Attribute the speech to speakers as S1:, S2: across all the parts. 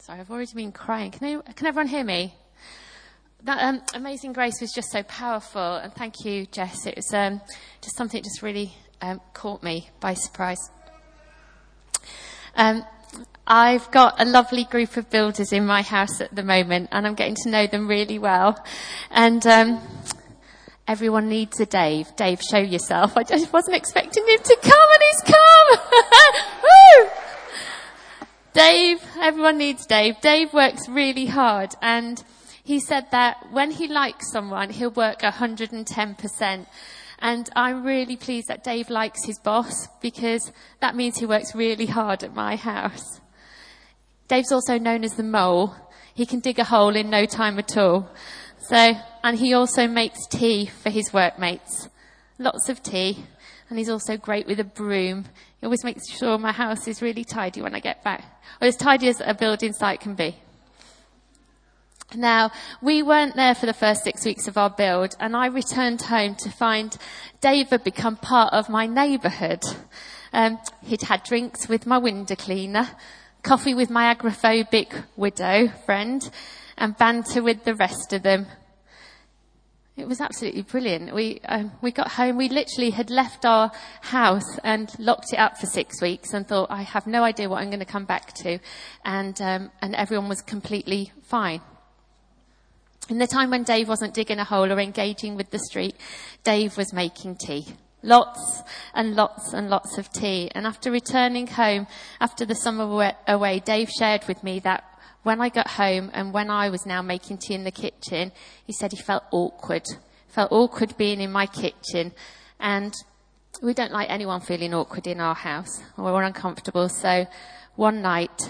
S1: Sorry, I've already been crying. Can everyone hear me? That Amazing Grace was just so powerful, and thank you, Jess. It was just something that just really caught me by surprise. I've got a lovely group of builders in my house at the moment, and I'm getting to know them really well. And everyone needs a Dave. Dave, show yourself. I just wasn't expecting him to come, and he's come. Woo! Dave, everyone needs Dave. Dave works really hard, and he said that when he likes someone, he'll work 110%. And I'm really pleased that Dave likes his boss, because that means he works really hard at my house. Dave's also known as the mole. He can dig a hole in no time at all. And he also makes tea for his workmates. Lots of tea. And he's also great with a broom. He always makes sure my house is really tidy when I get back. Or as tidy as a building site can be. Now, we weren't there for the first 6 weeks of our build, and I returned home to find Dave had become part of my neighbourhood. He'd had drinks with my window cleaner, coffee with my agoraphobic widow friend, and banter with the rest of them. It was absolutely brilliant. We got home. We literally had left our house and locked it up for 6 weeks and thought, I have no idea what I'm going to come back to. And everyone was completely fine. In the time when Dave wasn't digging a hole or engaging with the street, Dave was making tea. Lots and lots and lots of tea. And after returning home, after the summer away, Dave shared with me that when I got home and when I was now making tea in the kitchen, he said he felt awkward. Felt awkward being in my kitchen. And we don't like anyone feeling awkward in our house. We're uncomfortable. So one night,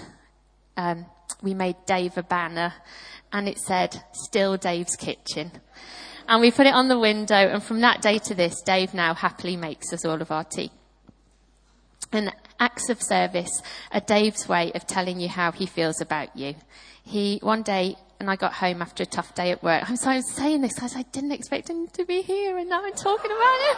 S1: we made Dave a banner, and it said, "Still Dave's Kitchen." And we put it on the window, and from that day to this, Dave now happily makes us all of our tea. And acts of service are Dave's way of telling you how he feels about you. One day, and I got home after a tough day at work. I'm saying this because I didn't expect him to be here, and now I'm talking about it.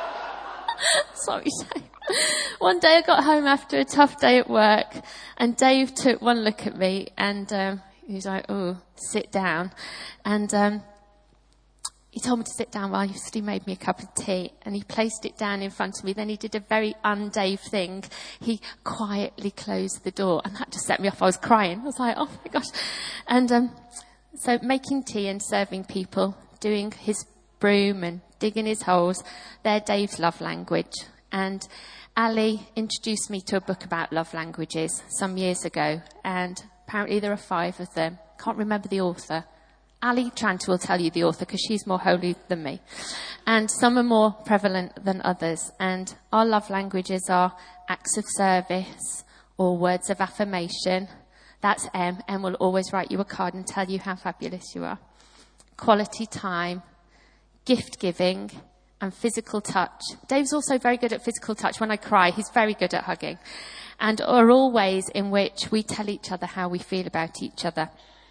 S1: Sorry, Dave. One day I got home after a tough day at work, and Dave took one look at me, and he was like, "Oh, sit down." And he told me to sit down while he made me a cup of tea, and he placed it down in front of me. Then he did a very un-Dave thing. He quietly closed the door, and that just set me off. I was crying. I was like, oh my gosh. And so making tea and serving people, doing his broom and digging his holes, they're Dave's love language. And Ali introduced me to a book about love languages some years ago, and apparently there are 5 of them. Can't remember the author. Ali Tranter will tell you the author because she's more holy than me. And some are more prevalent than others. And our love languages are acts of service or words of affirmation. That's M. M will always write you a card and tell you how fabulous you are. Quality time, gift giving, and physical touch. Dave's also very good at physical touch. When I cry, he's very good at hugging. And are all ways in which we tell each other how we feel about each other.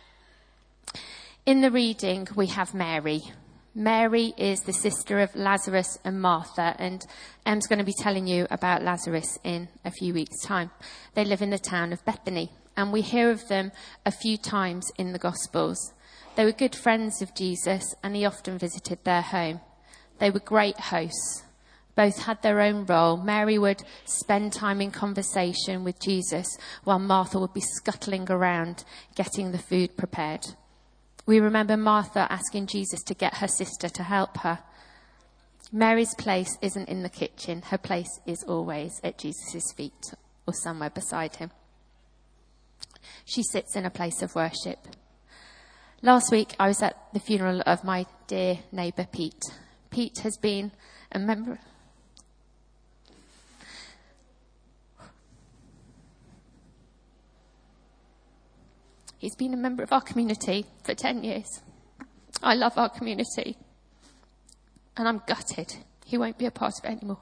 S1: In the reading, we have Mary. Mary is the sister of Lazarus and Martha, and Em's going to be telling you about Lazarus in a few weeks' time. They live in the town of Bethany, and we hear of them a few times in the Gospels. They were good friends of Jesus, and he often visited their home. They were great hosts. Both had their own role. Mary would spend time in conversation with Jesus, while Martha would be scuttling around getting the food prepared. We remember Martha asking Jesus to get her sister to help her. Mary's place isn't in the kitchen. Her place is always at Jesus' feet or somewhere beside him. She sits in a place of worship. Last week, I was at the funeral of my dear neighbour, Pete. Pete has been a member... He's been a member of our community for 10 years. I love our community. And I'm gutted he won't be a part of it anymore.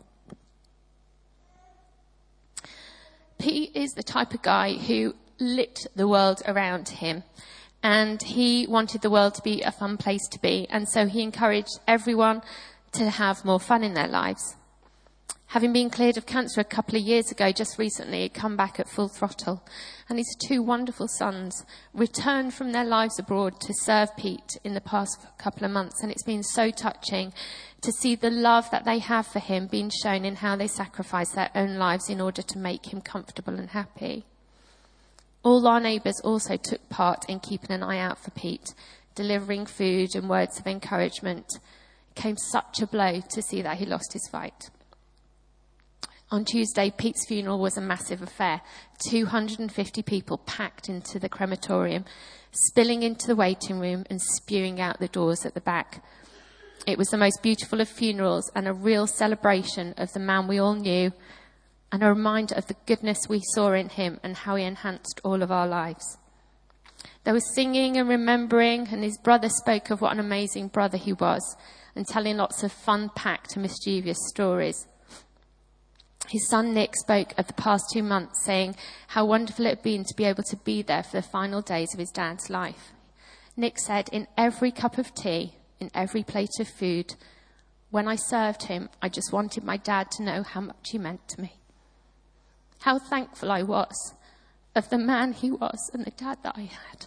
S1: Pete is the type of guy who lit the world around him. And he wanted the world to be a fun place to be. And so he encouraged everyone to have more fun in their lives. Having been cleared of cancer a couple of years ago, just recently, he'd come back at full throttle. And his 2 wonderful sons returned from their lives abroad to serve Pete in the past couple of months. And it's been so touching to see the love that they have for him being shown in how they sacrifice their own lives in order to make him comfortable and happy. All our neighbours also took part in keeping an eye out for Pete, delivering food and words of encouragement. It came such a blow to see that he lost his fight. On Tuesday, Pete's funeral was a massive affair. 250 people packed into the crematorium, spilling into the waiting room and spewing out the doors at the back. It was the most beautiful of funerals and a real celebration of the man we all knew, and a reminder of the goodness we saw in him and how he enhanced all of our lives. There was singing and remembering, and his brother spoke of what an amazing brother he was, and telling lots of fun-packed and mischievous stories. His son Nick spoke of the past 2 months, saying how wonderful it had been to be able to be there for the final days of his dad's life. Nick said, in every cup of tea, in every plate of food, when I served him, I just wanted my dad to know how much he meant to me. How thankful I was of the man he was and the dad that I had.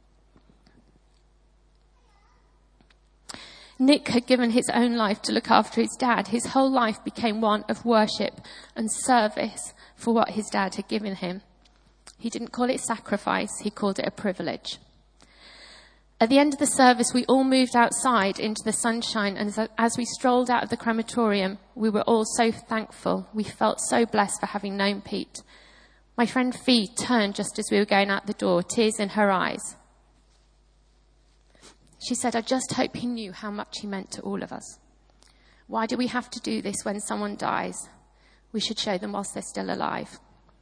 S1: Nick had given his own life to look after his dad. His whole life became one of worship and service for what his dad had given him. He didn't call it sacrifice, he called it a privilege. At the end of the service, we all moved outside into the sunshine, and as we strolled out of the crematorium, we were all so thankful. We felt so blessed for having known Pete. My friend Fee turned just as we were going out the door, tears in her eyes. She said, I just hope he knew how much he meant to all of us. Why do we have to do this when someone dies? We should show them whilst they're still alive.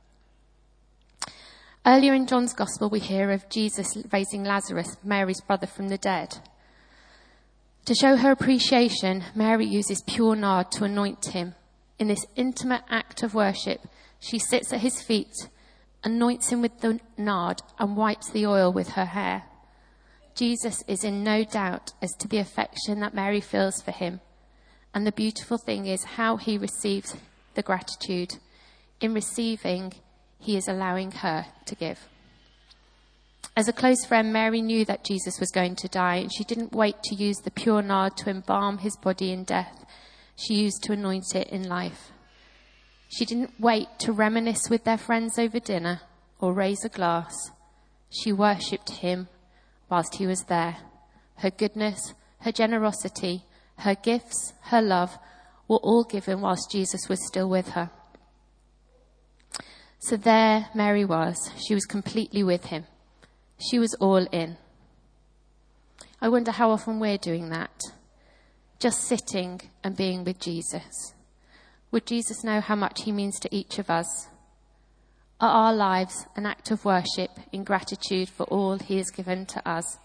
S1: Earlier in John's Gospel, we hear of Jesus raising Lazarus, Mary's brother, from the dead. To show her appreciation, Mary uses pure nard to anoint him. In this intimate act of worship, she sits at his feet, anoints him with the nard, and wipes the oil with her hair. Jesus is in no doubt as to the affection that Mary feels for him. And the beautiful thing is how he receives the gratitude. In receiving, he is allowing her to give. As a close friend, Mary knew that Jesus was going to die, and she didn't wait to use the pure nard to embalm his body in death. She used to anoint it in life. She didn't wait to reminisce with their friends over dinner or raise a glass. She worshipped him whilst he was there. Her goodness, her generosity, her gifts, her love were all given whilst Jesus was still with her. So there Mary was. She was completely with him. She was all in. I wonder how often we're doing that. Just sitting and being with Jesus. Would Jesus know how much he means to each of us? Are our lives an act of worship in gratitude for all he has given to us?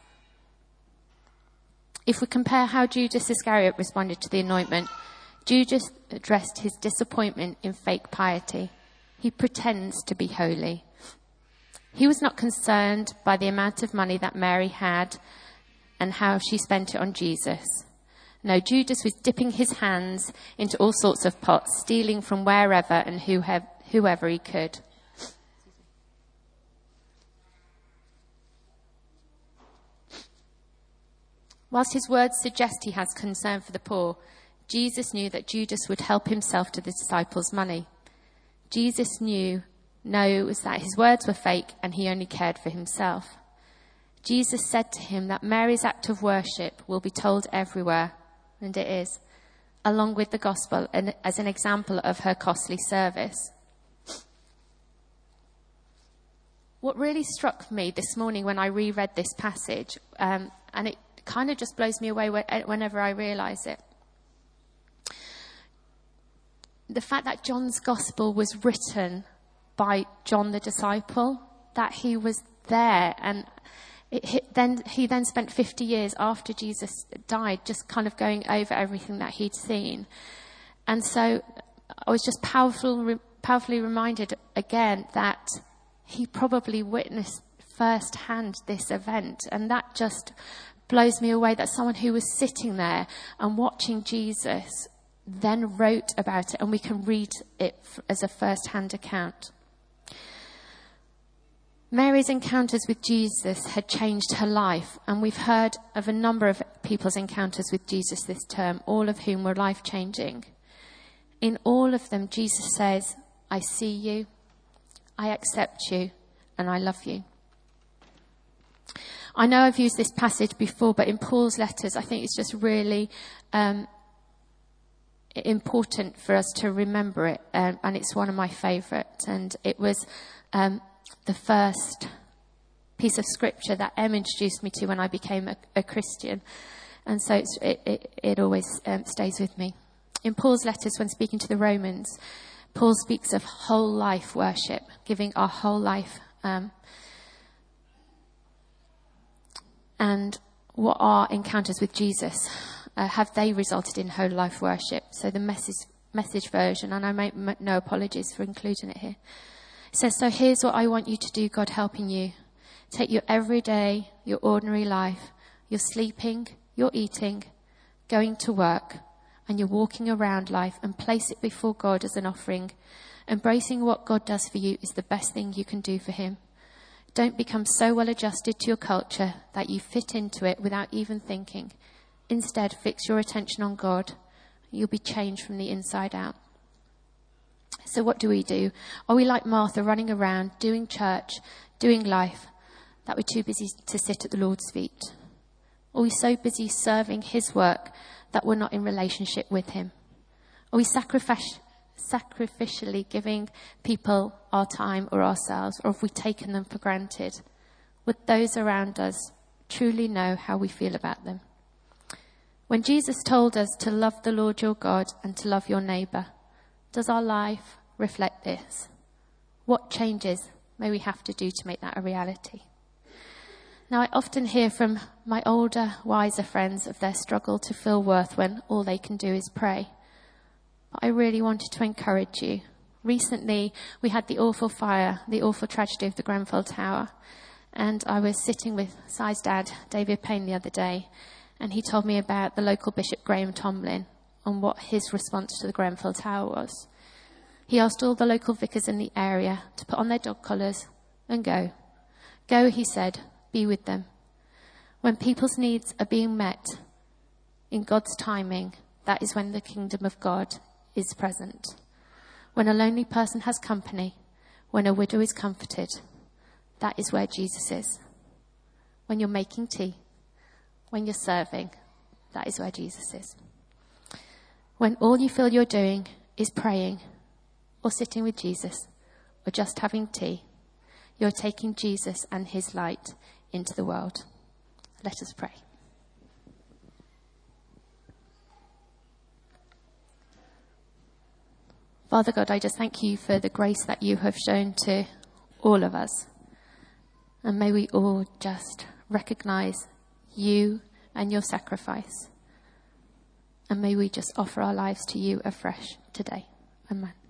S1: If we compare how Judas Iscariot responded to the anointment, Judas addressed his disappointment in fake piety. He pretends to be holy. He was not concerned by the amount of money that Mary had and how she spent it on Jesus. No, Judas was dipping his hands into all sorts of pots, stealing from wherever and whoever he could. Whilst his words suggest he has concern for the poor, Jesus knew that Judas would help himself to the disciples' money. Jesus knows that his words were fake and he only cared for himself. Jesus said to him that Mary's act of worship will be told everywhere, and it is, along with the gospel and as an example of her costly service. What really struck me this morning when I reread this passage, and it kind of just blows me away whenever I realise it. The fact that John's gospel was written by John the disciple, that he was there, and he then spent 50 years after Jesus died just kind of going over everything that he'd seen. And so I was just powerfully reminded again that he probably witnessed firsthand this event, and that just blows me away, that someone who was sitting there and watching Jesus then wrote about it, and we can read it as a first-hand account. Mary's encounters with Jesus had changed her life, and we've heard of a number of people's encounters with Jesus this term, all of whom were life-changing. In all of them, Jesus says, I see you, I accept you, and I love you. I know I've used this passage before, but in Paul's letters, I think it's just really important for us to remember it, and it's one of my favourites. And it was the first piece of scripture that Em introduced me to when I became a Christian, and so it always stays with me. In Paul's letters, when speaking to the Romans, Paul speaks of whole life worship, giving our whole life. And what are encounters with Jesus? Have they resulted in whole life worship? So the message version, and I make no apologies for including it here. It says, so here's what I want you to do, God helping you. Take your everyday, your ordinary life, your sleeping, your eating, going to work, and you're walking around life, and place it before God as an offering. Embracing what God does for you is the best thing you can do for him. Don't become so well adjusted to your culture that you fit into it without even thinking. Instead, fix your attention on God. You'll be changed from the inside out. So what do? Are we like Martha, running around, doing church, doing life, that we're too busy to sit at the Lord's feet? Are we so busy serving his work that we're not in relationship with him? Are we sacrificially giving people our time or ourselves, or have we taken them for granted? Would those around us truly know how we feel about them? When Jesus told us to love the Lord your God and to love your neighbour, does our life reflect this? What changes may we have to do to make that a reality? Now, I often hear from my older, wiser friends of their struggle to feel worth when all they can do is pray. But I really wanted to encourage you. Recently, we had the awful fire, the awful tragedy of the Grenfell Tower. And I was sitting with Si's dad, David Payne, the other day, and he told me about the local Bishop Graham Tomlin and what his response to the Grenfell Tower was. He asked all the local vicars in the area to put on their dog collars and go. Go, he said, be with them. When people's needs are being met in God's timing, that is when the kingdom of God is present. When a lonely person has company, when a widow is comforted, that is where Jesus is. When you're making tea, when you're serving, that is where Jesus is. When all you feel you're doing is praying, or sitting with Jesus, or just having tea, you're taking Jesus and his light into the world. Let us pray. Father God, I just thank you for the grace that you have shown to all of us. And may we all just recognise you and your sacrifice. And may we just offer our lives to you afresh today. Amen.